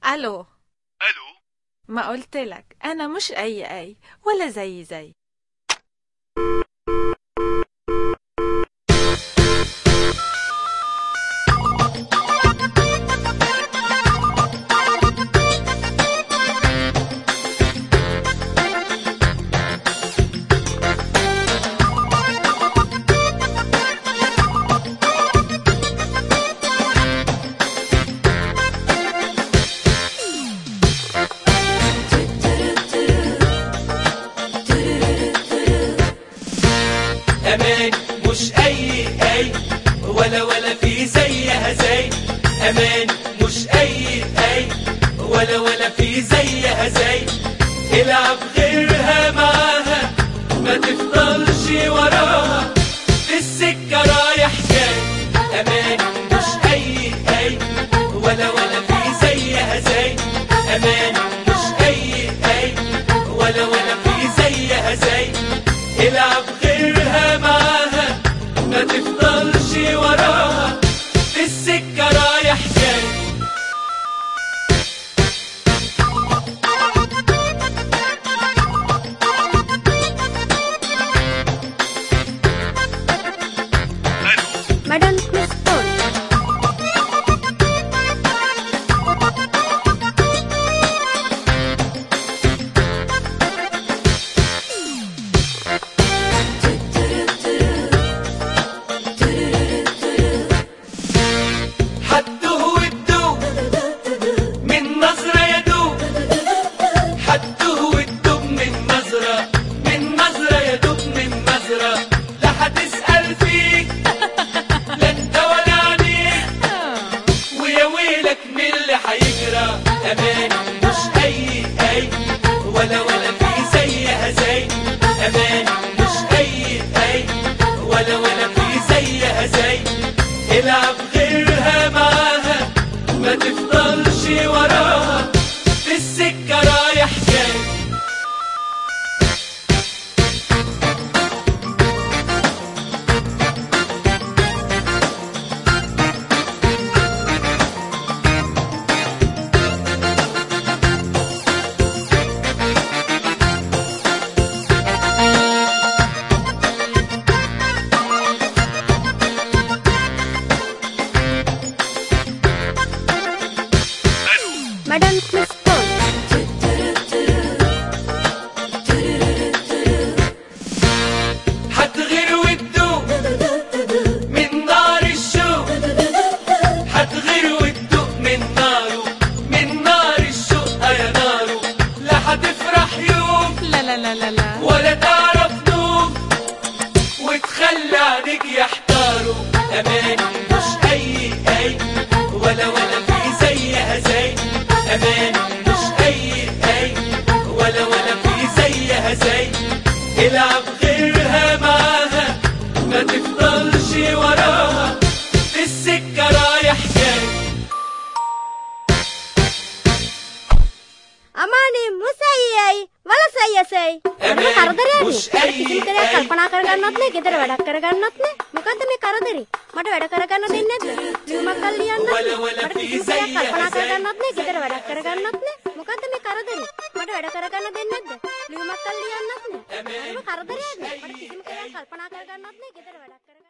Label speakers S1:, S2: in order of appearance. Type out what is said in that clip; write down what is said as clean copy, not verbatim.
S1: الو.
S2: الو.
S1: ما قلت لك انا مش اي ولا زي.
S3: أمان مش أي ولا في زيها زي. أمان مش أي ولا في زيها زي. العب غيرها معاها ما تفضلش وراها في السكة رايح جاي. أمان مش أي ولا في زيها زي. أمان مش أي ولا في زيها زي. العب غيرها معاها ما تفضلش وراها في السكة رايح جاي.
S4: Madam Miss Paul.
S3: حده والدوب من نظرة يدوب. حده والدوب من نظرة يدوب من نظرة. لا هتسأل فيك لا انت ولا عنيك ويا ويلك من اللي هيجرى. أمان مش أي ولا في زيها زي. أمان مش أي ولا في زيها زي. العب غيرها معاها ما تفضلش وراها في السكة رايح جاي.
S4: Madam Miss Paul.
S3: هتغير وتدوب من نار الشوق. هتغير وتدوب من نار الشوق يا نارو. لا هتفرح يوم
S1: لا
S3: ولا تعرف نوم وتخلي عليك يحتاروا. أمان مش أي ولا في زيها زي. أمان مش أي ولا في زيها زي. العب غيرها معاها ما تفضلش وراها في السكة رايح جاي.
S4: Amani musayai wala sayasai. Mana karadari ani.
S3: مش
S4: Kisi kare kalpana karagannat ne, gedara වැඩක් කරගන්නත් ne. මොකද්ද මේ කරදරේ? මට වැඩ කරගන්න දෙන්නේ නැද්ද? ලියුමක් අල්ල ලියන්නත්
S3: ولا
S4: මට
S3: في
S4: කිසි දෙයක් කල්පනා
S3: زيها زي.
S4: කරගන්නත් ne, gedara වැඩක් කරගන්නත් ne. මොකද්ද මේ කරදරේ? මට වැඩ කරගන්න දෙන්නේ නැද්ද? ලියුමක් අල්ල ලියන්නත් ne.
S3: أمان
S4: මම කරදරයක්ද?
S3: مش
S4: මට කිසිම
S3: أي
S4: කෙනෙක් කල්පනා කරගන්නත් ne, gedara වැඩක් කරගන්න